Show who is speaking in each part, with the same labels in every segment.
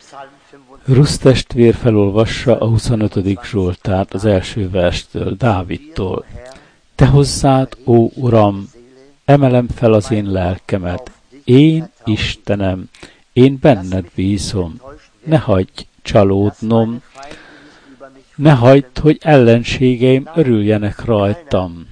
Speaker 1: Rusz testvér felolvassa a 25. Zsoltárt az első verstől, Dávidtól. Te hozzád, ó Uram, emelem fel az én lelkemet. Én, Istenem, én benned bízom. Ne hagyj csalódnom, ne hagyd, hogy ellenségeim örüljenek rajtam.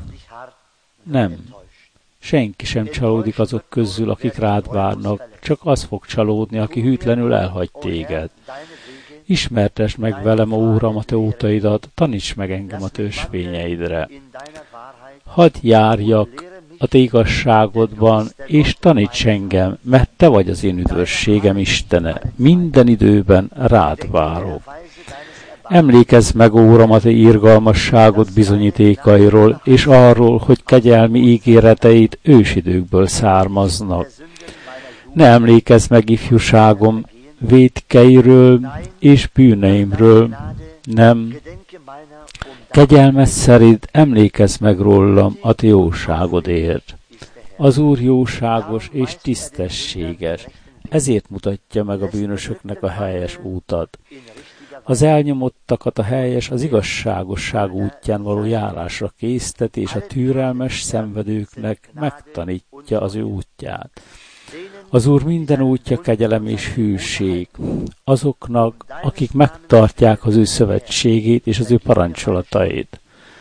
Speaker 1: Nem. Senki sem csalódik azok közül, akik rád várnak, csak az fog csalódni, aki hűtlenül elhagy téged. Ismertesd meg velem, ó Uram, a te útaidat, taníts meg engem a te ösvényeidre. Hadd járjak a te igazságodban, és taníts engem, mert te vagy az én üdvösségem, Istene. Minden időben rád várok. Emlékezz meg, ó Uram, a te irgalmasságod bizonyítékairól, és arról, hogy kegyelmi ígéreteid ősidőkből származnak. Ne emlékezz meg ifjúságom vétkeiről és bűneimről, nem. Kegyelmes szerint emlékezz meg rólam a te jóságodért. Az Úr jóságos és tisztességes, ezért mutatja meg a bűnösöknek a helyes útat. Az elnyomottakat a helyes, az igazságosság útján való járásra késztet, és a türelmes szenvedőknek megtanítja az ő útját. Az Úr minden útja kegyelem és hűség azoknak, akik megtartják az ő szövetségét és az ő parancsolatait.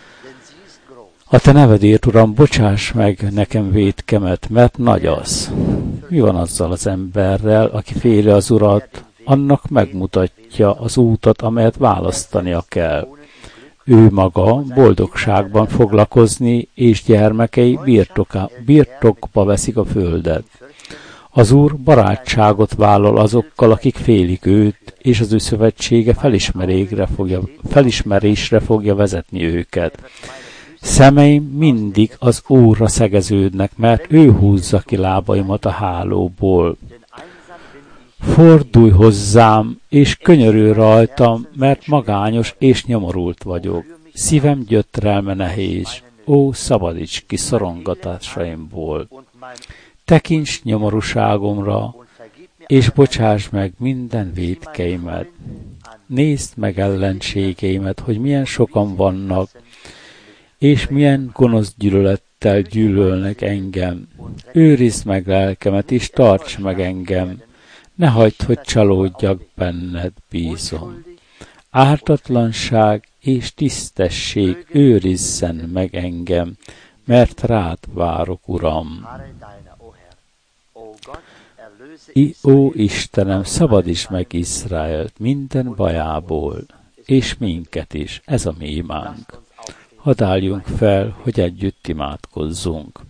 Speaker 1: A te nevedért, Uram, bocsáss meg nekem vétkemet, mert nagy az. Mi van azzal az emberrel, aki féli az Urat, annak megmutatja az útat, amelyet választania kell. Ő maga boldogságban fog lakozni, és gyermekei birtokba veszik a földet. Az Úr barátságot vállal azokkal, akik félik őt, és az ő szövetsége felismerésre fogja vezetni őket. Szemeim mindig az Úrra szegeződnek, mert ő húzza ki lábaimat a hálóból. Fordulj hozzám, és könyörülj rajtam, mert magányos és nyomorult vagyok. Szívem gyötrelme nehéz. Ó, szabadíts ki szorongatásaimból. Tekints nyomorúságomra, és bocsáss meg minden vétkeimet. Nézd meg ellenségeimet, hogy milyen sokan vannak, és milyen gonosz gyűlölettel gyűlölnek engem. Őrizd meg lelkemet, és tarts meg engem. Ne hagyd, hogy csalódjak benned, bízom. Ártatlanság és tisztesség őrizzen meg engem, mert rád várok, Uram. Ó Istenem, szabadíts meg Izraelt minden bajából, és minket is, ez a mi imánk. Hadd álljunk fel, hogy együtt imádkozzunk.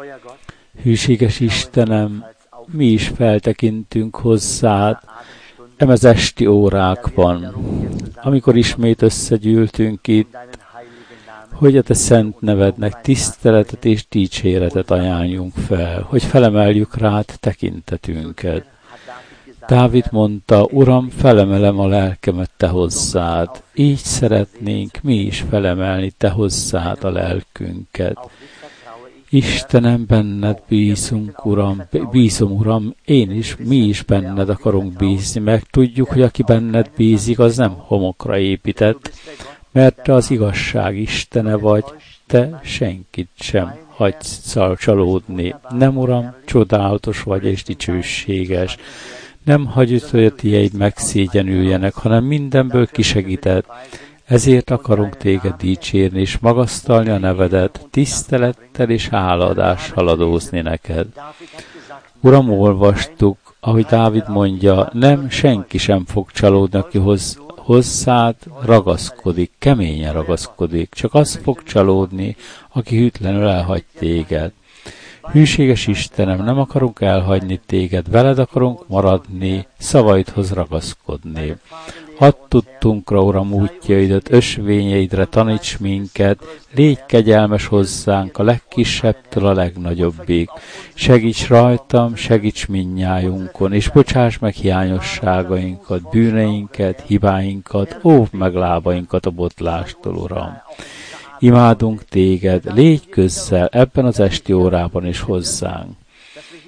Speaker 1: Hűséges Istenem, mi is feltekintünk hozzád, az esti órákban, amikor ismét összegyűltünk itt, hogy a te szent nevednek tiszteletet és dicséretet ajánljunk fel, hogy felemeljük rád tekintetünket. Dávid mondta, Uram, felemelem a lelkemet te hozzád. Így szeretnénk mi is felemelni te hozzád a lelkünket. Istenem, benned bízunk, Uram, bízom, Uram, mi is benned akarunk bízni, meg tudjuk, hogy aki benned bízik, az nem homokra épített, mert te az igazság Istene vagy, te senkit sem hagysz csalódni. Nem, Uram, csodálatos vagy és dicsőséges. Nem hagyod, hogy a tieid megszégyenüljenek, hanem mindenből kisegített. Ezért akarunk téged dicsérni és magasztalni a nevedet, tisztelettel és háladással adózni neked. Uram, olvastuk, ahogy Dávid mondja, nem, senki sem fog csalódni, aki hozzád ragaszkodik, keményen ragaszkodik, csak az fog csalódni, aki hűtlenül elhagy téged. Hűséges Istenem, nem akarunk elhagyni téged, veled akarunk maradni, szavaidhoz ragaszkodni. Hadd tudtunkra, Uram, útjaidat, ösvényeidre taníts minket, légy kegyelmes hozzánk a legkisebbtől a legnagyobbig. Segíts rajtam, segíts mindnyájunkon, és bocsáss meg hiányosságainkat, bűneinket, hibáinkat, óvd meg lábainkat a botlástól, Uram. Imádunk téged, légy közel ebben az esti órában is hozzánk.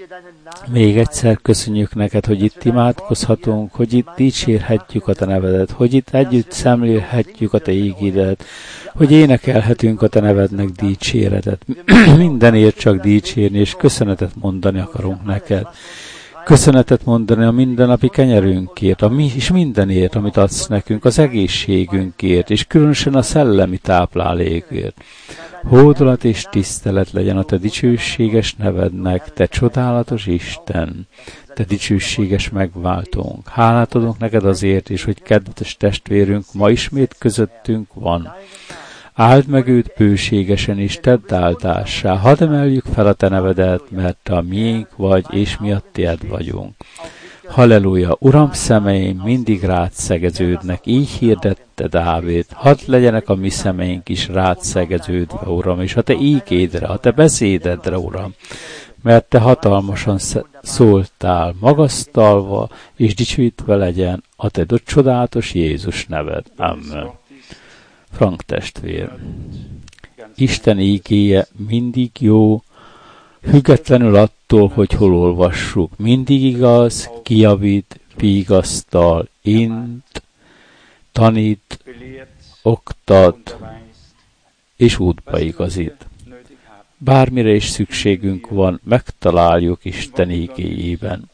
Speaker 1: Még egyszer köszönjük neked, hogy itt imádkozhatunk, hogy itt dicsérhetjük a te nevedet, hogy itt együtt szemlélhetjük a te ígédet, hogy énekelhetünk a te nevednek dicséretet. Mindenért csak dicsérni és köszönetet mondani akarunk neked. Köszönetet mondani a mindennapi kenyerünkért, és mindenért, amit adsz nekünk, az egészségünkért, és különösen a szellemi táplálékért. Hódolat és tisztelet legyen a te dicsőséges nevednek, te csodálatos Isten, te dicsőséges megváltónk. Hálát adunk neked azért is, hogy kedves testvérünk ma ismét közöttünk van. Áld meg őt bőségesen, és tedd áldássá. Hadd emeljük fel a te nevedet, mert te a miénk vagy, és mi a tied vagyunk. Halleluja! Uram, szemeim mindig rád szegeződnek, így hirdette Dávid. Hadd legyenek a mi szemeink is rád szegeződve, Uram, és a te ígédre, a te beszédedre, Uram. Mert te hatalmasan szóltál, magasztalva, és dicsőítve legyen a te csodálatos Jézus neved. Amen. Frank testvér, Isten ígéje mindig jó, függetlenül attól, hogy hol olvassuk. Mindig igaz, kijavít, vigasztal, int, tanít, oktat, és útba igazít. Bármire is szükségünk van, megtaláljuk Isten ígéjében.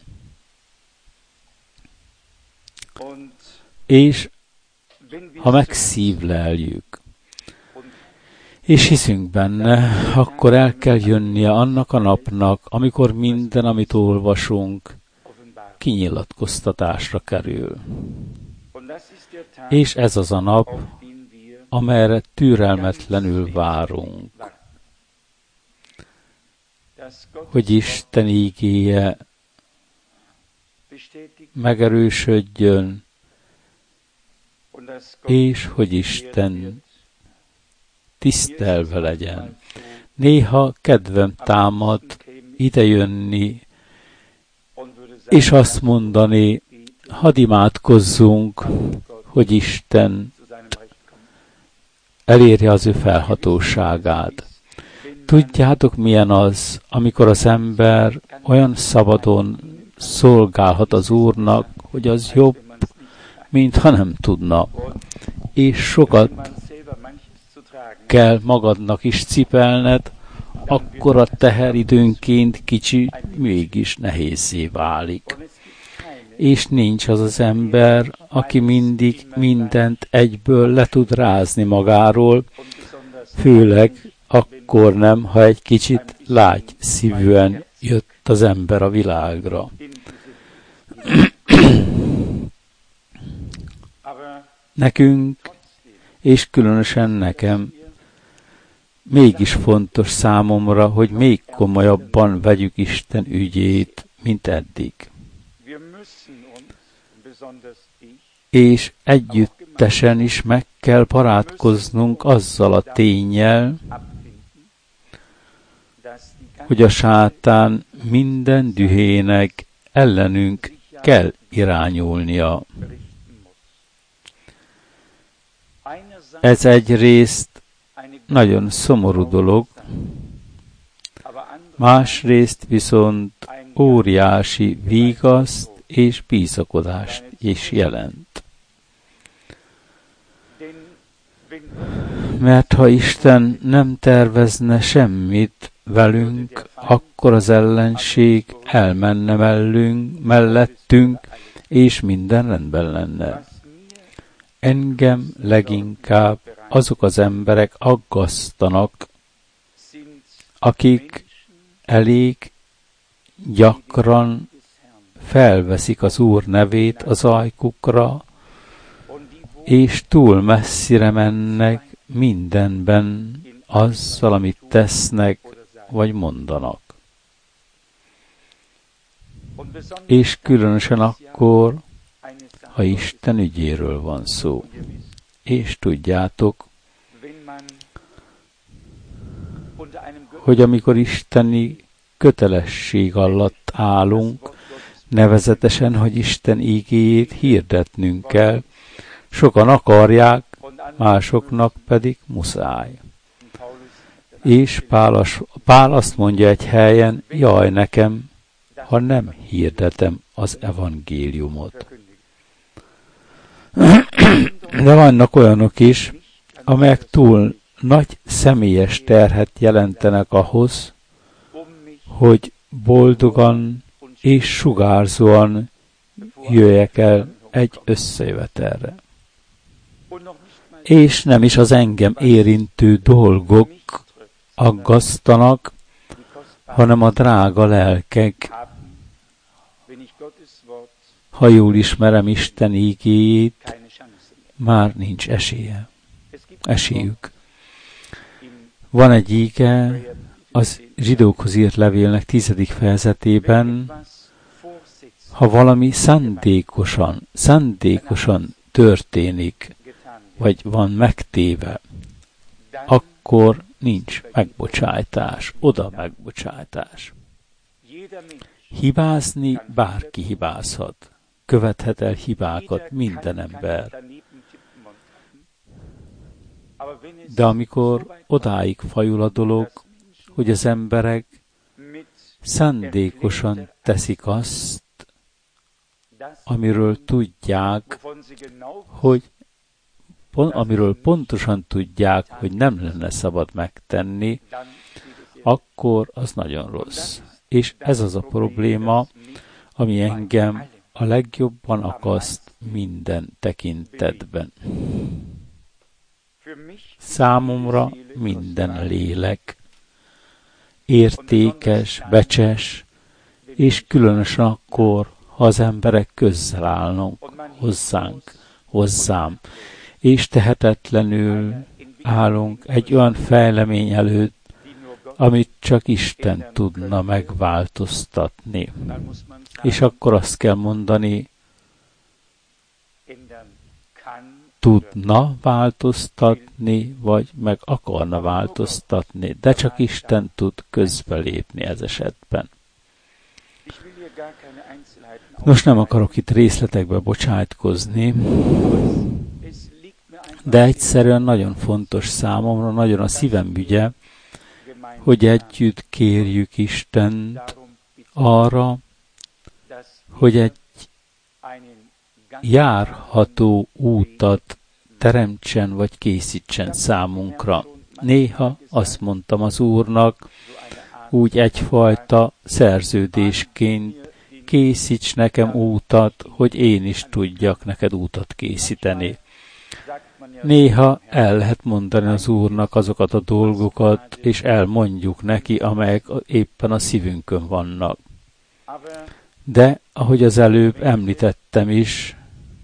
Speaker 1: És ha megszívleljük, és hiszünk benne, akkor el kell jönnie annak a napnak, amikor minden, amit olvasunk, kinyilatkoztatásra kerül. És ez az a nap, amelyre türelmetlenül várunk, hogy Isten ígéje megerősödjön, és hogy Isten tisztelve legyen. Néha kedvem támad idejönni, és azt mondani, hadd imádkozzunk, hogy Isten elérje az ő felhatóságát. Tudjátok, milyen az, amikor az ember olyan szabadon szolgálhat az Úrnak, hogy az jobb, mintha nem tudna. És sokat kell magadnak is cipelned, akkor a teher időnként kicsi, mégis nehézzé válik. És nincs az az ember, aki mindig mindent egyből le tud rázni magáról, főleg akkor nem, ha egy kicsit lágy szívűen jött az ember a világra. Nekünk, és különösen nekem, mégis fontos számomra, hogy még komolyabban vegyük Isten ügyét, mint eddig. És együttesen is meg kell barátkoznunk azzal a ténnyel, hogy a sátán minden dühének ellenünk kell irányulnia. Ez egyrészt nagyon szomorú dolog, másrészt viszont óriási vigaszt és bízakodást is jelent. Mert ha Isten nem tervezne semmit velünk, akkor az ellenség elmenne mellettünk, és minden rendben lenne. Engem leginkább azok az emberek aggasztanak, akik elég gyakran felveszik az Úr nevét az ajkukra, és túl messzire mennek mindenben azzal, amit tesznek vagy mondanak. És különösen akkor, ha Isten ügyéről van szó. És tudjátok, hogy amikor isteni kötelesség alatt állunk, nevezetesen, hogy Isten ígéjét hirdetnünk kell, sokan akarják, másoknak pedig muszáj. És Pál azt mondja egy helyen, jaj nekem, ha nem hirdetem az evangéliumot. De vannak olyanok is, amelyek túl nagy személyes terhet jelentenek ahhoz, hogy boldogan és sugárzóan jöjjek el egy összejövetelre. És nem is az engem érintő dolgok aggasztanak, hanem a drága lelkek. Ha jól ismerem Isten ígéjét, már nincs esélyük. Van egy íge az zsidókhoz írt levélnek 10. fejezetében, ha valami szándékosan történik, vagy van megtéve, akkor nincs megbocsátás, oda megbocsátás. Hibázni bárki hibázhat, követhet el hibákat minden ember. De amikor odáig fajul a dolog, hogy az emberek szándékosan teszik azt, amiről pontosan tudják, hogy nem lenne szabad megtenni, akkor az nagyon rossz. És ez az a probléma, ami engem a legjobban akaszt minden tekintetben. Számomra minden lélek értékes, becses, és különösen akkor, ha az emberek közel állnak hozzám, és tehetetlenül állunk egy olyan fejlemény előtt, amit csak Isten tudna megváltoztatni. És akkor azt kell mondani, tudna változtatni, vagy meg akarna változtatni, de csak Isten tud közbelépni ez esetben. Nos, nem akarok itt részletekbe bocsátkozni, de egyszerűen nagyon fontos számomra, nagyon a szívem ügye, hogy együtt kérjük Istent arra, hogy egy járható útat teremtsen vagy készítsen számunkra. Néha azt mondtam az Úrnak, úgy egyfajta szerződésként, készíts nekem útat, hogy én is tudjak neked útat készíteni. Néha el lehet mondani az Úrnak azokat a dolgokat, és elmondjuk neki, amelyek éppen a szívünkön vannak. De, ahogy az előbb említettem is,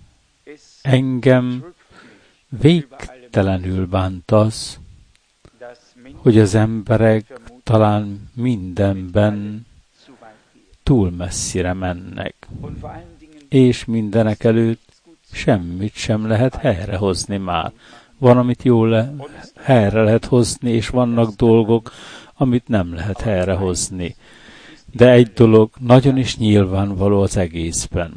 Speaker 1: engem végtelenül bánt az, hogy az emberek talán mindenben túl messzire mennek, és mindenek előtt semmit sem lehet helyrehozni már. Van, amit jól helyre lehet hozni, és vannak dolgok, amit nem lehet helyrehozni. De egy dolog nagyon is nyilvánvaló az egészben.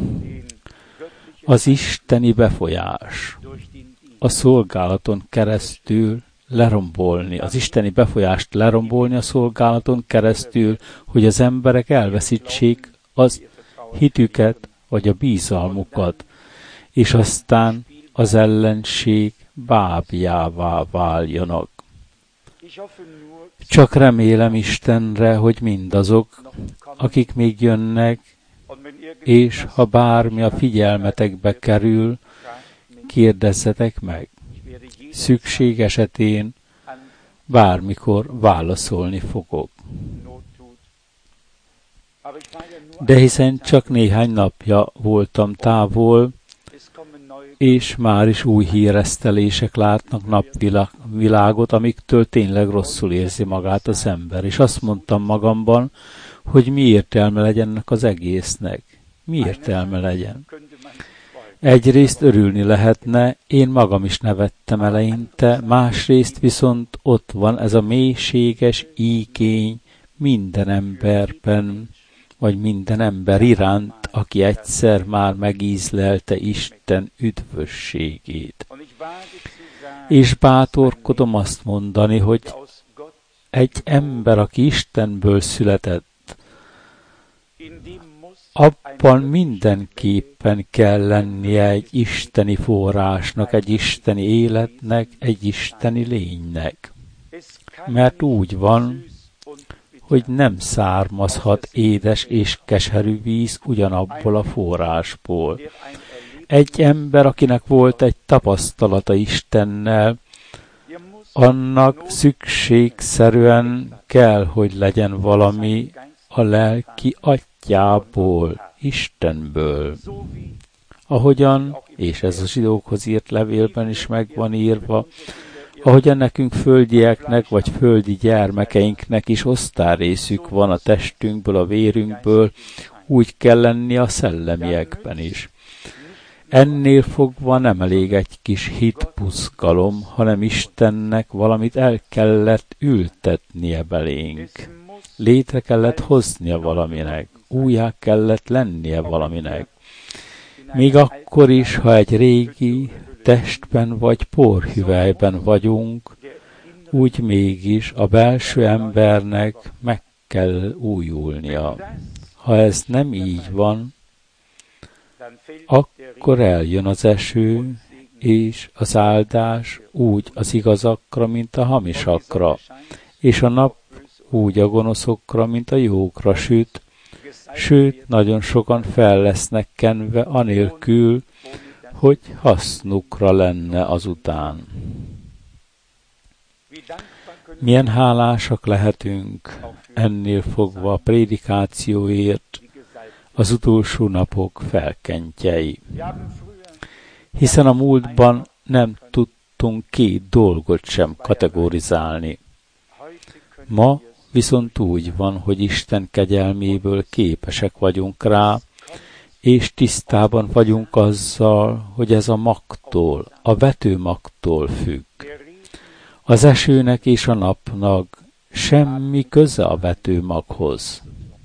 Speaker 1: Az isteni befolyás a szolgálaton keresztül lerombolni, az isteni befolyást lerombolni a szolgálaton keresztül, hogy az emberek elveszítsék az hitüket, vagy a bizalmukat, és aztán az ellenség bábjává váljanak. Csak remélem Istenre, hogy mindazok, akik még jönnek, és ha bármi a figyelmetekbe kerül, kérdezzetek meg. Szükség esetén bármikor válaszolni fogok. De hiszen csak néhány napja voltam távol, és már is új híresztelések látnak napvilágot, amiktől tényleg rosszul érzi magát az ember. És azt mondtam magamban, hogy mi értelme legyen ennek az egésznek. Mi értelme legyen? Egyrészt örülni lehetne, én magam is nevettem eleinte, másrészt viszont ott van ez a mélységes igény minden emberben, vagy minden ember iránt, aki egyszer már megízlelte Isten üdvösségét. És bátorkodom azt mondani, hogy egy ember, aki Istenből született, abban mindenképpen kell lennie egy isteni forrásnak, egy isteni életnek, egy isteni lénynek. Mert úgy van, hogy nem származhat édes és keserű víz ugyanabból a forrásból. Egy ember, akinek volt egy tapasztalata Istennel, annak szükségszerűen kell, hogy legyen valami a lelki atyából, Istenből. Ahogyan, és ez a zsidókhoz írt levélben is meg van írva, ahogyan nekünk földieknek vagy földi gyermekeinknek is osztályrészük van a testünkből, a vérünkből, úgy kell lenni a szellemiekben is. Ennél fogva nem elég egy kis hitbuzgalom, hanem Istennek valamit el kellett ültetnie belénk. Létre kellett hoznia valaminek, újjá kellett lennie valaminek. Még akkor is, ha egy régi testben vagy porhüvelyben vagyunk, úgy mégis a belső embernek meg kell újulnia. Ha ez nem így van, akkor eljön az eső és az áldás úgy az igazakra, mint a hamisakra, és a nap úgy a gonoszokra, mint a jókra süt, sőt, nagyon sokan fel lesznek kenve anélkül, hogy hasznukra lenne azután. Milyen hálásak lehetünk ennél fogva a prédikációért, az utolsó napok felkentjei. Hiszen a múltban nem tudtunk két dolgot sem kategorizálni. Ma viszont úgy van, hogy Isten kegyelméből képesek vagyunk rá, és tisztában vagyunk azzal, hogy ez a magtól, a vetőmagtól függ. Az esőnek és a napnak semmi köze a vetőmaghoz.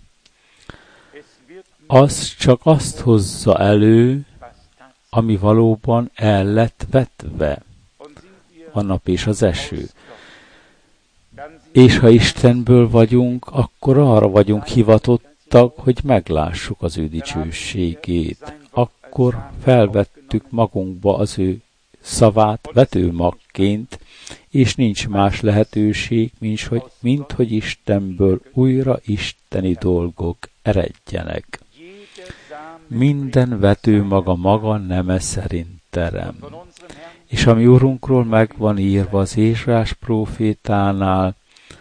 Speaker 1: Az csak azt hozza elő, ami valóban el lett vetve, a nap és az eső. És ha Istenből vagyunk, akkor arra vagyunk hivatottak, hogy meglássuk az ő dicsőségét. Akkor felvettük magunkba az ő szavát vetőmagként, és nincs más lehetőség, mint hogy Istenből újra isteni dolgok eredjenek. Minden vetőmag a maga neme szerint terem. És ami Urunkról megvan írva az Ézsaiás prófétánál,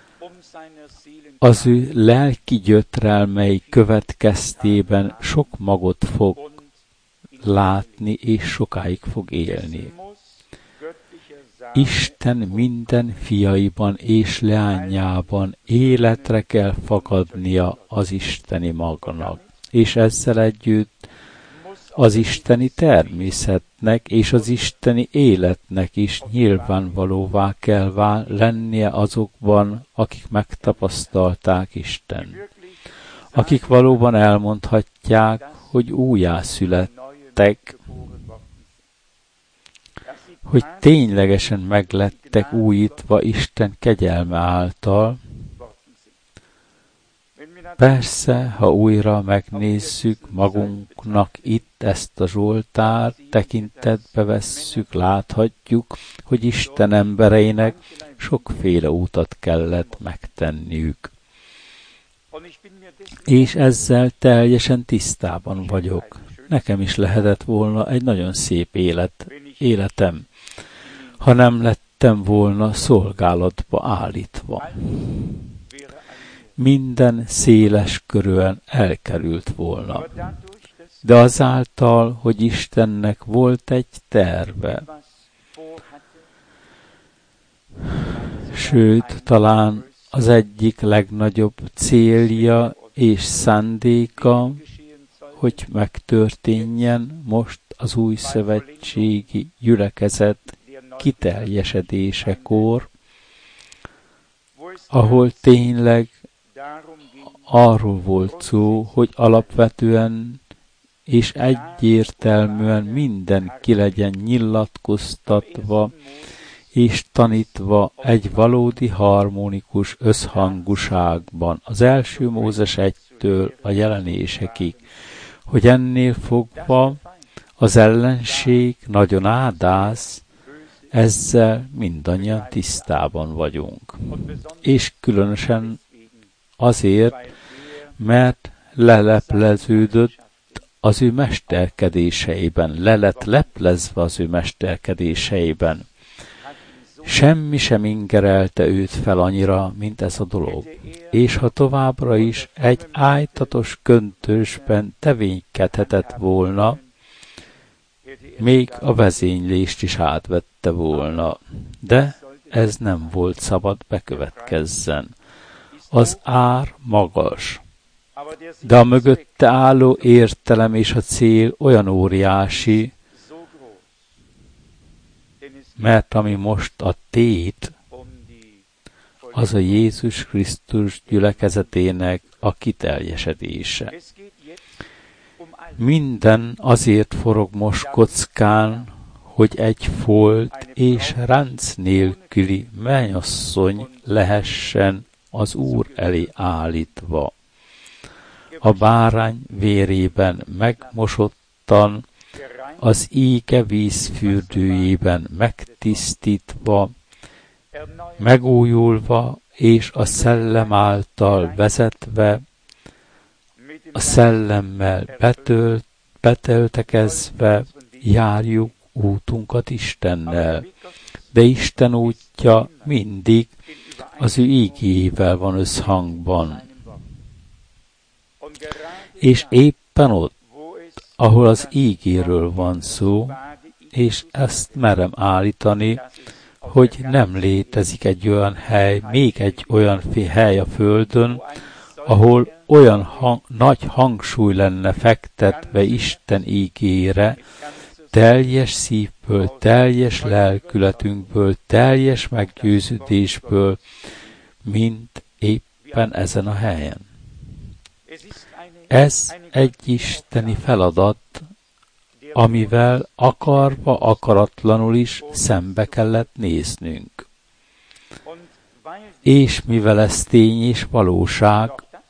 Speaker 1: az ő lelki gyötrelmei következtében sok magot fog látni, és sokáig fog élni. Isten minden fiaiban és leányában életre kell fakadnia az isteni magnak, és ezzel együtt az isteni természetnek és az isteni életnek is nyilvánvalóvá kell lennie azokban, akik megtapasztalták Isten. Akik valóban elmondhatják, hogy újjászülettek, hogy ténylegesen meglettek újítva Isten kegyelme által. Persze, ha újra megnézzük magunknak itt ezt a Zsoltárt, tekintetbe vesszük, láthatjuk, hogy Isten embereinek sokféle útat kellett megtenniük. És ezzel teljesen tisztában vagyok. Nekem is lehetett volna egy nagyon szép életem, ha nem lettem volna szolgálatba állítva. Minden széles körűen elkerült volna. De azáltal, hogy Istennek volt egy terve, sőt, talán az egyik legnagyobb célja és szándéka, hogy megtörténjen most az új szövetségi gyülekezet kiteljesedésekor, ahol tényleg arról volt szó, hogy alapvetően és egyértelműen minden ki legyen nyilatkoztatva, és tanítva egy valódi harmonikus összhangúságban az első Mózes 1-től a jelenésekig, hogy ennél fogva az ellenség nagyon ádáz, ezzel mindannyian tisztában vagyunk. És különösen azért, mert lelepleződött az ő mesterkedéseiben, le lett leplezve az ő mesterkedéseiben. Semmi sem ingerelte őt fel annyira, mint ez a dolog. És ha továbbra is egy ájtatos köntösben tevékenykedhetett volna, még a vezénylést is átvette volna. De ez nem volt szabad bekövetkezzen. Az ár magas, de a mögötte álló értelem és a cél olyan óriási, mert ami most a tét, az a Jézus Krisztus gyülekezetének a kiteljesedése. Minden azért forog most kockán, hogy egy folt és ránc nélküli mennyasszony lehessen az Úr elé állítva. A bárány vérében megmosottan, az íge vízfürdőjében megtisztítva, megújulva és a szellem által vezetve, a szellemmel betöltekezve járjuk útunkat Istennel. De Isten útja mindig az ő ígéjével van összhangban. És éppen ott, ahol az ígéről van szó, és ezt merem állítani, hogy nem létezik egy olyan hely, még egy olyan hely a Földön, ahol olyan nagy hangsúly lenne fektetve Isten ígére, teljes szívből, teljes lelkületünkből, teljes meggyőződésből, mint éppen ezen a helyen. Ez egy isteni feladat, amivel akarva, akaratlanul is szembe kellett néznünk. És mivel ez tény és valóság,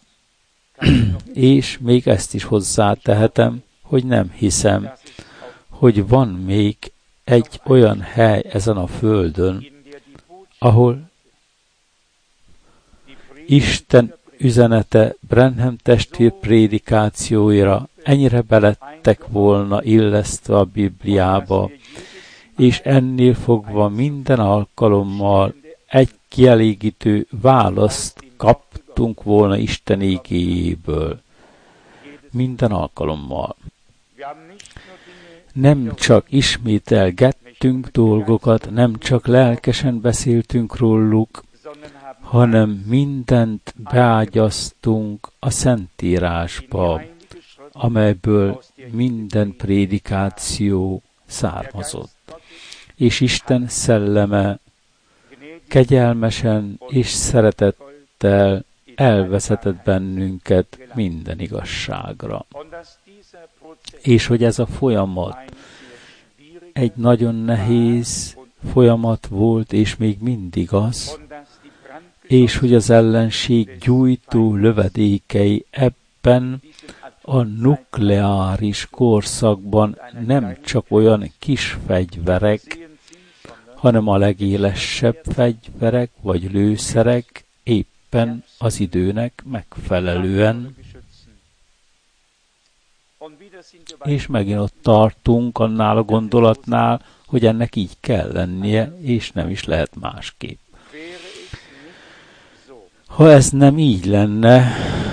Speaker 1: és még ezt is hozzátehetem, hogy nem hiszem, hogy van még egy olyan hely ezen a földön, ahol Isten üzenete Branham testvér prédikációira ennyire belettek volna illesztve a Bibliába, és ennél fogva minden alkalommal egy kielégítő választ kaptunk volna Isten ígéjéből. Minden alkalommal. Nem csak ismételgettünk dolgokat, nem csak lelkesen beszéltünk róluk, hanem mindent beágyaztunk a Szentírásba, amelyből minden prédikáció származott. És Isten szelleme kegyelmesen és szeretettel elvezetett bennünket minden igazságra. És hogy ez a folyamat egy nagyon nehéz folyamat volt, és még mindig az, és hogy az ellenség gyújtó lövedékei ebben a nukleáris korszakban nem csak olyan kis fegyverek, hanem a legélesebb fegyverek vagy lőszerek éppen az időnek megfelelően. És megint ott tartunk annál a gondolatnál, hogy ennek így kell lennie, és nem is lehet másképp. Ha ez nem így lenne,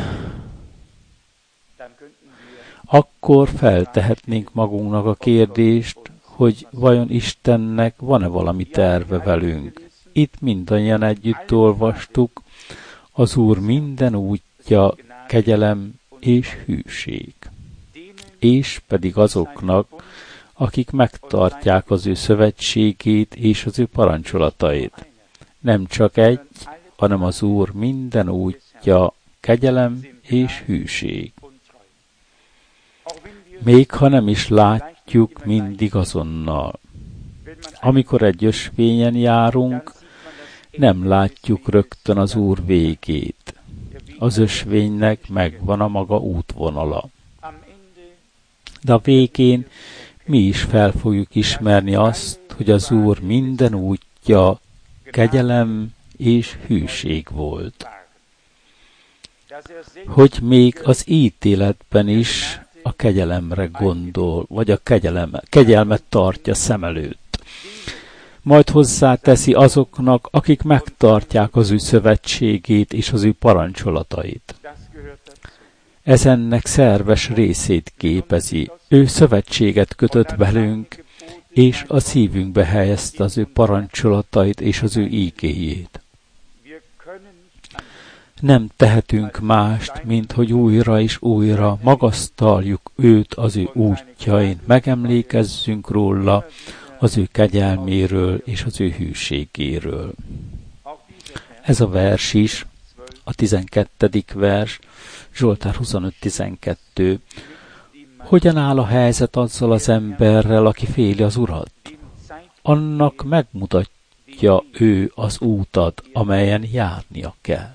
Speaker 1: akkor feltehetnénk magunknak a kérdést, hogy vajon Istennek van-e valami terve velünk. Itt mindannyian együtt olvastuk, az Úr minden útja kegyelem és hűség. És pedig azoknak, akik megtartják az ő szövetségét és az ő parancsolatait. Nem csak egy, hanem az Úr minden útja kegyelem és hűség. Még ha nem is látjuk mindig azonnal. Amikor egy ösvényen járunk, nem látjuk rögtön az Úr végét. Az ösvénynek megvan a maga útvonala. De a végén mi is fel fogjuk ismerni azt, hogy az Úr minden útja kegyelem és hűség volt. Hogy még az ítéletben is a kegyelemre gondol, vagy a kegyelmet tartja szem előtt. Majd hozzáteszi azoknak, akik megtartják az ő szövetségét és az ő parancsolatait. Ez ennek szerves részét képezi. Ő szövetséget kötött velünk, és a szívünkbe helyezte az ő parancsolatait és az ő ígéjét. Nem tehetünk mást, mint hogy újra és újra magasztaljuk őt az ő útjain, megemlékezzünk róla, az ő kegyelméről és az ő hűségéről. Ez a vers is, a 12. vers, Zsoltár 25.12. Hogyan áll a helyzet azzal az emberrel, aki féli az Urat? Annak megmutatja ő az útat, amelyen járnia kell.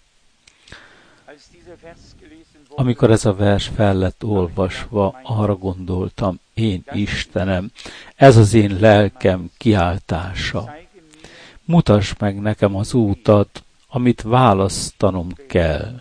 Speaker 1: Amikor ez a vers fel lett olvasva, arra gondoltam, én Istenem, ez az én lelkem kiáltása. Mutasd meg nekem az útat, amit választanom kell.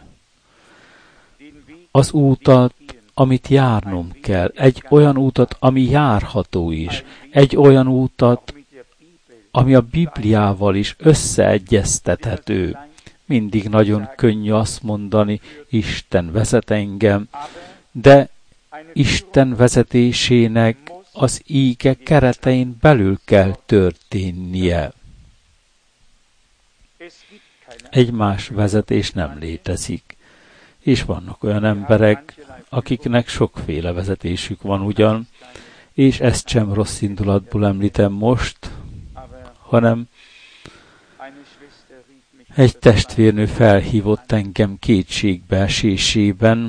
Speaker 1: Az útat, amit járnom kell. Egy olyan útat, ami járható is. Egy olyan útat, ami a Bibliával is összeegyeztethető. Mindig nagyon könnyű azt mondani, Isten vezet engem, de Isten vezetésének az íge keretein belül kell történnie. Egy más vezetés nem létezik. És vannak olyan emberek, akiknek sokféle vezetésük van ugyan, és ezt sem rossz indulatból említem most, hanem egy testvérnő felhívott engem kétségbeesésében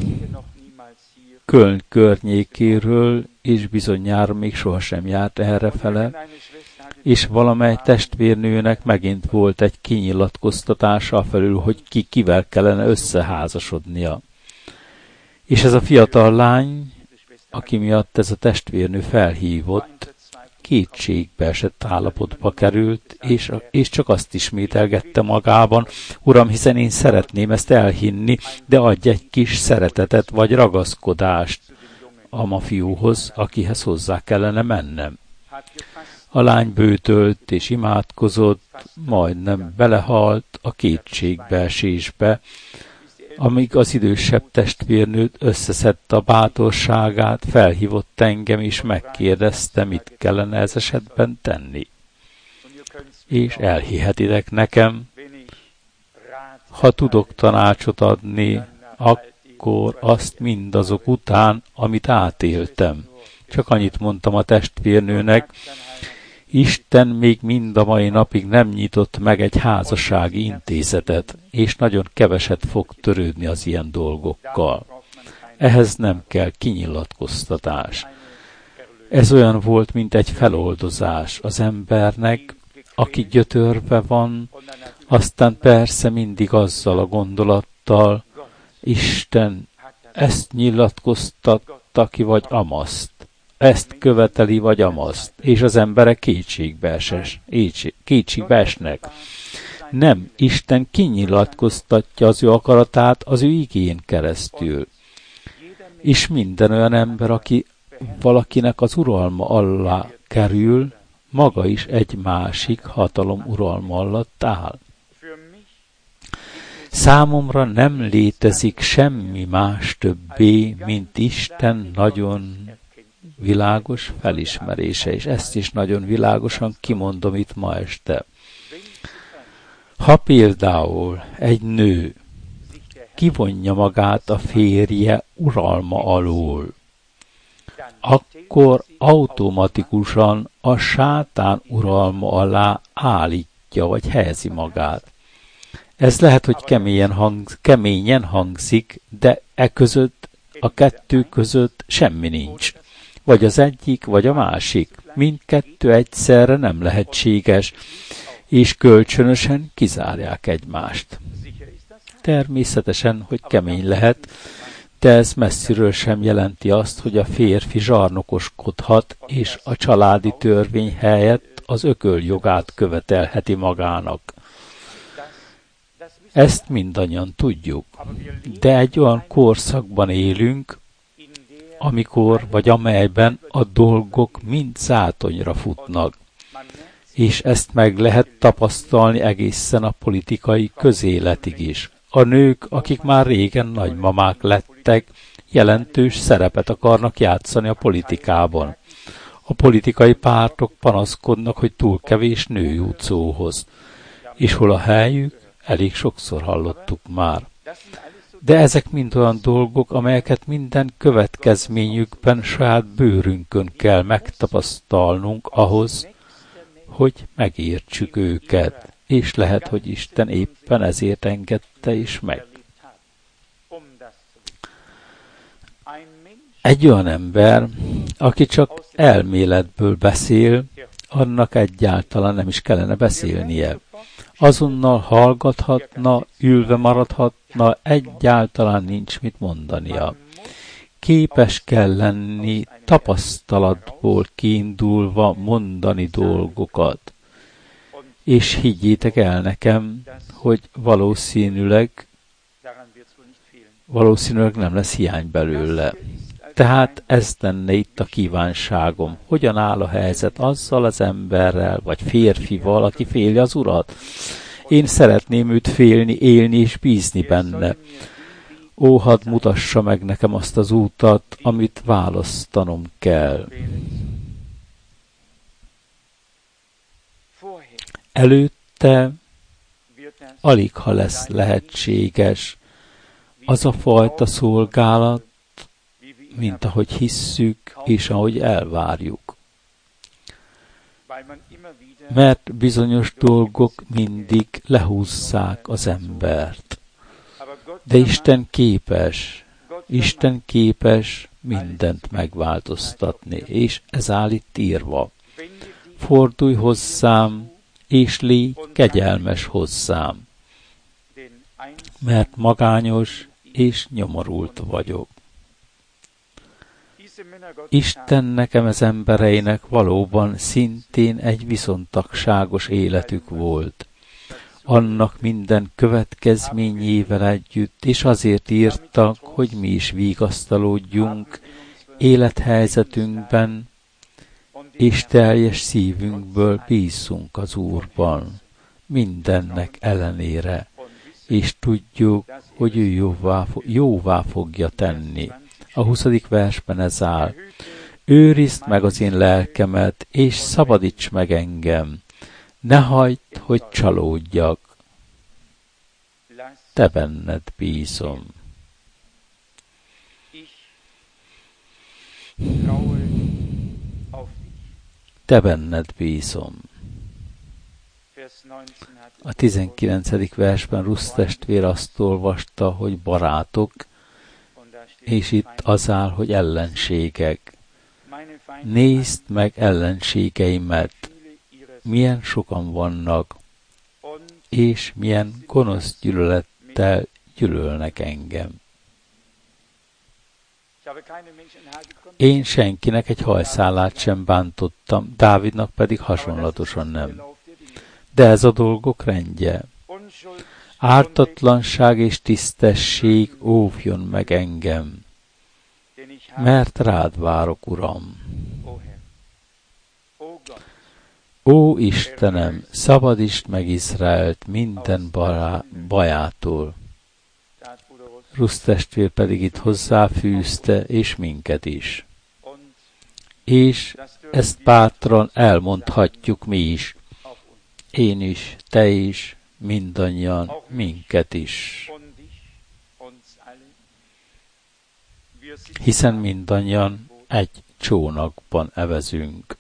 Speaker 1: Köln környékéről, és bizonyára még sohasem járt errefele, és valamely testvérnőnek megint volt egy kinyilatkoztatása afelől, hogy kivel kellene összeházasodnia. És ez a fiatal lány, aki miatt ez a testvérnő felhívott, kétségbeesett állapotba került, és csak azt ismételgette magában, Uram, hiszen én szeretném ezt elhinni, de adj egy kis szeretetet vagy ragaszkodást a fiúhoz, akihez hozzá kellene mennem. A lány bőtölt és imádkozott, majdnem belehalt a kétségbeesésbe, amíg az idősebb testvérnőt összeszedte a bátorságát, felhívott engem és megkérdezte, mit kellene ez esetben tenni. És elhihetitek nekem, ha tudok tanácsot adni, akkor azt mindazok után, amit átéltem. Csak annyit mondtam a testvérnőnek, Isten még mind a mai napig nem nyitott meg egy házassági intézetet, és nagyon keveset fog törődni az ilyen dolgokkal. Ehhez nem kell kinyilatkoztatás. Ez olyan volt, mint egy feloldozás az embernek, aki gyötörve van, aztán persze mindig azzal a gondolattal, Isten ezt nyilatkoztatta ki, vagy amaszt. Ezt követeli, vagy amaszt, és az emberek kétségbe esnek. Nem, Isten kinyilatkoztatja az ő akaratát az ő igén keresztül. És minden olyan ember, aki valakinek az uralma alá kerül, maga is egy másik hatalom uralma alatt áll. Számomra nem létezik semmi más többé, mint Isten nagyon világos felismerése, és ezt is nagyon világosan kimondom itt ma este. Ha például egy nő kivonja magát a férje uralma alól, akkor automatikusan a sátán uralma alá állítja, vagy helyezi magát. Ez lehet, hogy keményen hangzik, de a kettő között semmi nincs. Vagy az egyik, vagy a másik. Mindkettő egyszerre nem lehetséges, és kölcsönösen kizárják egymást. Természetesen, hogy kemény lehet, de ez messziről sem jelenti azt, hogy a férfi zsarnokoskodhat, és a családi törvény helyett az ököljogát követelheti magának. Ezt mindannyian tudjuk, de egy olyan korszakban élünk, amikor vagy amelyben a dolgok mind zátonyra futnak, és ezt meg lehet tapasztalni egészen a politikai közéletig is. A nők, akik már régen nagymamák lettek, jelentős szerepet akarnak játszani a politikában. A politikai pártok panaszkodnak, hogy túl kevés nő jut szóhoz. És hol a helyük? Elég sokszor hallottuk már. De ezek mind olyan dolgok, amelyeket minden következményükben saját bőrünkön kell megtapasztalnunk ahhoz, hogy megértsük őket, és lehet, hogy Isten éppen ezért engedte is meg. Egy olyan ember, aki csak elméletből beszél, annak egyáltalán nem is kellene beszélnie. Azonnal hallgathatna, ülve maradhatna, egyáltalán nincs mit mondania. Képes kell lenni tapasztalatból kiindulva mondani dolgokat. És higgyétek el nekem, hogy valószínűleg nem lesz hiány belőle. Tehát ez lenne itt a kívánságom. Hogyan áll a helyzet azzal az emberrel, vagy férfival, aki féli az Urat? Én szeretném őt félni, élni és bízni benne. Ó, hadd mutassa meg nekem azt az útat, amit választanom kell. Előtte aligha lesz lehetséges az a fajta szolgálat, mint ahogy hisszük, és ahogy elvárjuk. Mert bizonyos dolgok mindig lehúzzák az embert. De Isten képes mindent megváltoztatni, és ez áll itt írva. Fordulj hozzám, és légy kegyelmes hozzám, mert magányos és nyomorult vagyok. Isten nekem az embereinek valóban szintén egy viszontagságos életük volt. Annak minden következményével együtt, és azért írtak, hogy mi is vigasztalódjunk élethelyzetünkben, és teljes szívünkből bízzunk az Úrban, mindennek ellenére, és tudjuk, hogy ő jóvá fogja tenni. A 20. versben ez áll. Őrizd meg az én lelkemet, és szabadíts meg engem. Ne hagyd, hogy csalódjak. Te benned bízom. Te benned bízom. A 19. versben Rusz testvér azt olvasta, hogy barátok, és itt az áll, hogy ellenségek. Nézd meg ellenségeimet, milyen sokan vannak, és milyen gonosz gyűlölettel gyűlölnek engem. Én senkinek egy hajszálát sem bántottam, Dávidnak pedig hasonlatosan nem. De ez a dolgok rendje. Ártatlanság és tisztesség óvjon meg engem, mert rád várok, Uram. Ó Istenem, szabadítsd meg Izraelt minden bajától. Rusz testvér pedig itt hozzáfűzte, és minket is. És ezt bátran elmondhatjuk mi is. Én is, te is, mindannyian, minket is. Hiszen mindannyian egy csónakban evezünk.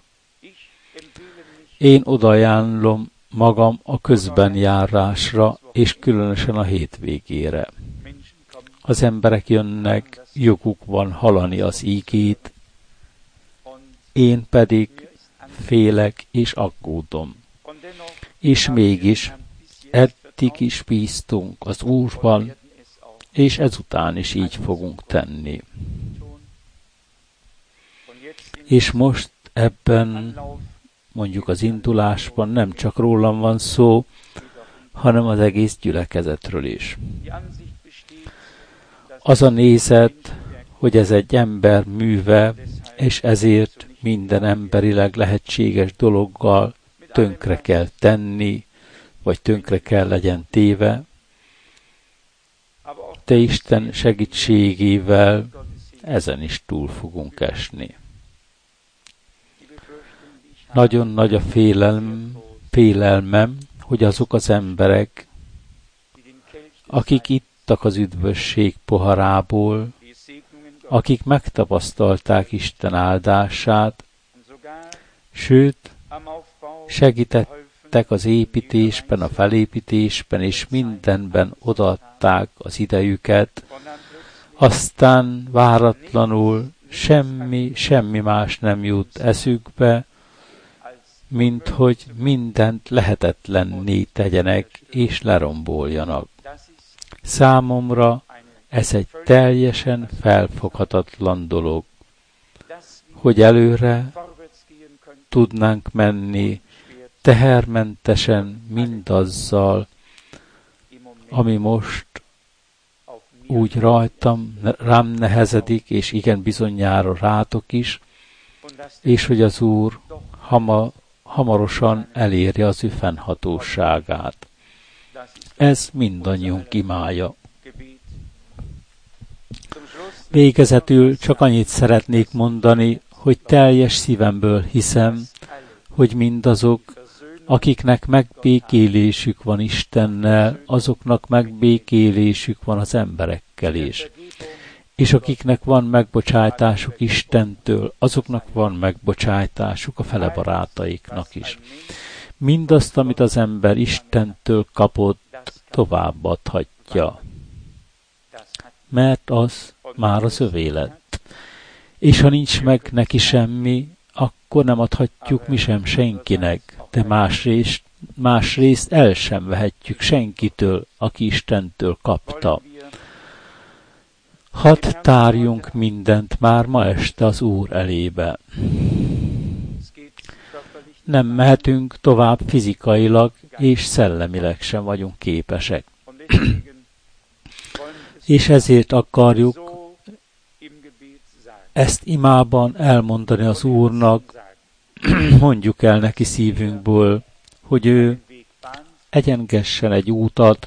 Speaker 1: Én odaajánlom magam a közbenjárásra, és különösen a hétvégére. Az emberek jönnek, joguk van hallani az ígét, én pedig félek és aggódom. És mégis eddig is bíztunk az Úrban, és ezután is így fogunk tenni. És most ebben, mondjuk az indulásban nem csak rólam van szó, hanem az egész gyülekezetről is. Az a nézet, hogy ez egy ember műve, és ezért minden emberileg lehetséges dologgal tönkre kell tenni, vagy tönkre kell legyen téve, de Isten segítségével ezen is túl fogunk esni. Nagyon nagy a félelmem, hogy azok az emberek, akik ittak az üdvösség poharából, akik megtapasztalták Isten áldását, sőt, segítettek az építésben, a felépítésben, és mindenben odaadták az idejüket, aztán váratlanul semmi más nem jut eszükbe, mint hogy mindent lehetetlenné tegyenek és leromboljanak. Számomra ez egy teljesen felfoghatatlan dolog, hogy előre tudnánk menni tehermentesen mindazzal, ami most úgy rám nehezedik, és igen bizonyára rátok is, és hogy az Úr hamarosan eléri az ő fennhatóságát. Ez mindannyiunk imája. Végezetül csak annyit szeretnék mondani, hogy teljes szívemből hiszem, hogy mindazok, akiknek megbékélésük van Istennel, azoknak megbékélésük van az emberekkel is. És akiknek van megbocsátásuk Istentől, azoknak van megbocsátásuk a fele barátaiknak is. Mindazt, amit az ember Istentől kapott, továbbadhatja. Mert az már az övé lett. És ha nincs meg neki semmi, akkor nem adhatjuk mi sem senkinek, de másrészt el sem vehetjük senkitől, aki Istentől kapta. Hadd tárjunk mindent már ma este az Úr elébe. Nem mehetünk tovább fizikailag, és szellemileg sem vagyunk képesek. És ezért akarjuk ezt imában elmondani az Úrnak, mondjuk el neki szívünkből, hogy ő egyengessen egy útat,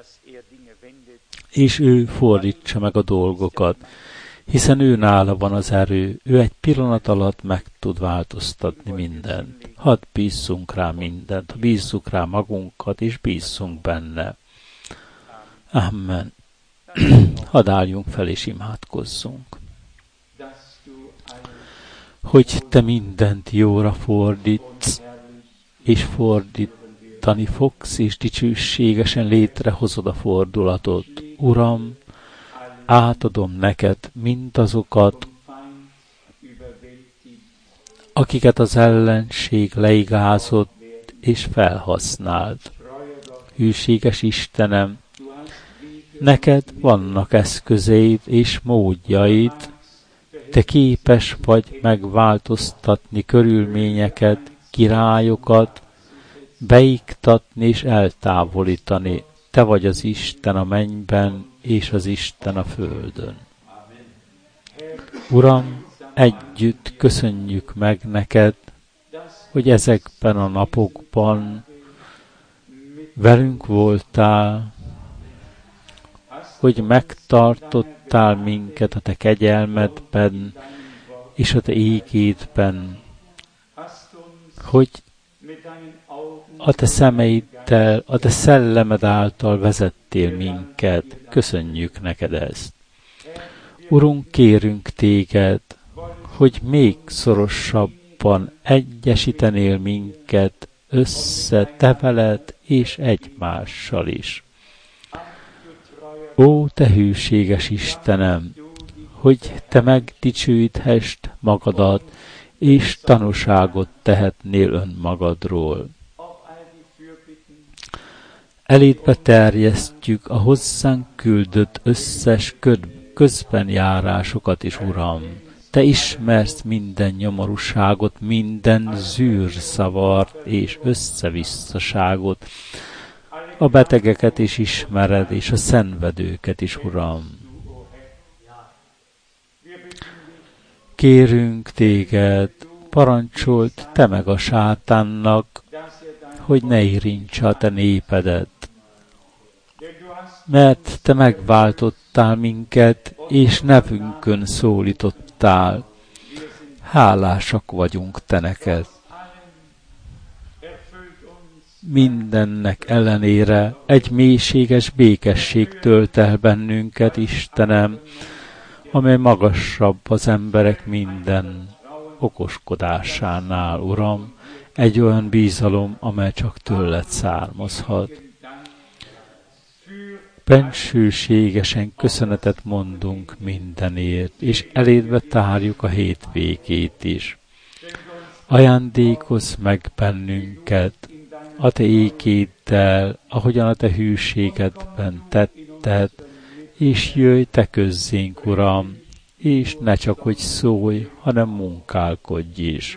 Speaker 1: és ő fordítsa meg a dolgokat, hiszen ő nála van az erő, ő egy pillanat alatt meg tud változtatni mindent. Hadd bízzunk rá mindent, bízzuk rá magunkat, és bízzunk benne. Amen. Hadd álljunk fel, és imádkozzunk. Hogy te mindent jóra fordítsz, és fordítani fogsz, és dicsőségesen létrehozod a fordulatot. Uram, átadom neked mindazokat, akiket az ellenség leigázott és felhasznált. Hűséges Istenem, neked vannak eszközeid és módjaid, te képes vagy megváltoztatni körülményeket, királyokat, beiktatni és eltávolítani. Te vagy az Isten a mennyben és az Isten a földön. Uram, együtt köszönjük meg neked, hogy ezekben a napokban velünk voltál, hogy megtartottál minket a te kegyelmedben és a te ígédben, hogy a te szemeiddel, a te szellemed által vezettél minket. Köszönjük neked ezt. Urunk, kérünk téged, hogy még szorosabban egyesítenél minket össze te veled és egymással is. Ó, te hűséges Istenem, hogy te megdicsőíthest magadat, és tanúságot tehetnél önmagadról. Elédbe terjesztjük a hozzánk küldött összes közbenjárásokat is, Uram. Te ismersz minden nyomorúságot, minden zűrszavart és összevisszaságot. A betegeket is ismered, és a szenvedőket is, Uram. Kérünk téged, parancsold te meg a sátánnak, hogy ne érintse a te népedet. Mert te megváltottál minket, és nevünkön szólítottál. Hálásak vagyunk te neked. Mindennek ellenére egy mélységes békesség tölt el bennünket, Istenem, amely magasabb az emberek minden okoskodásánál, Uram, egy olyan bízalom, amely csak tőled származhat. Bensőségesen köszönetet mondunk mindenért, és elédbe tárjuk a hétvégét is. Ajándékozz meg bennünket a te ékéddel, ahogyan a te hűségedben tetted, és jöjj te közzénk, Uram, és ne csak hogy szólj, hanem munkálkodj is.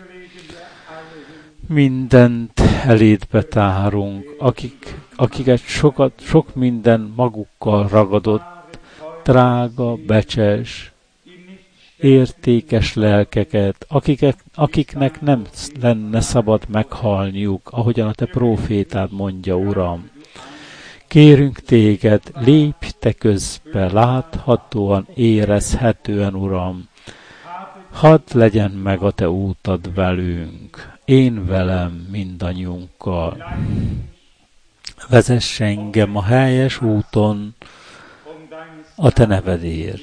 Speaker 1: Mindent elédbe tárunk, akiket sok minden magukkal ragadott, drága, becses, értékes lelkeket, akiknek nem lenne szabad meghalniuk, ahogyan a te prófétád mondja, Uram. Kérünk téged, lépj te közbe, láthatóan, érezhetően, Uram. Hadd legyen meg a te útad velünk, én velem, mindannyiunkkal. Vezess engem a helyes úton a te nevedért.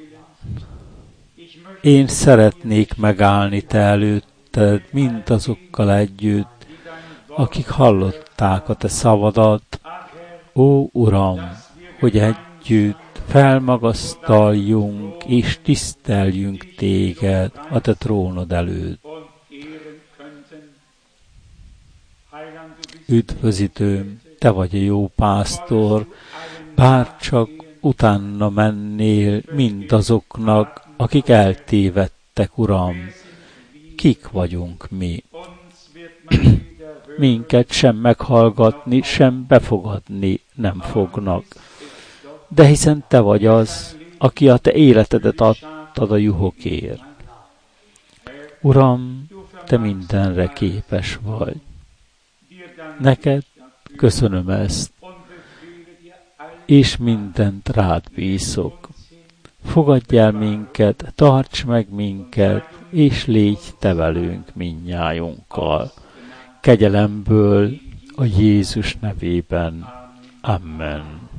Speaker 1: Én szeretnék megállni te előtted mindazokkal együtt, akik hallották a te szavadat. Ó, Uram, hogy együtt felmagasztaljunk és tiszteljünk téged a te trónod előtt. Üdvözítőm, te vagy a jó pásztor, bárcsak utána mennél mindazoknak, akik eltévedtek, Uram. Kik vagyunk mi? Minket sem meghallgatni, sem befogadni nem fognak. De hiszen te vagy az, aki a te életedet adtad a juhokért. Uram, te mindenre képes vagy. Neked köszönöm ezt, és mindent rád bízok. Fogadj el minket, tarts meg minket, és légy te velünk mindnyájunkkal. Kegyelemből a Jézus nevében. Amen.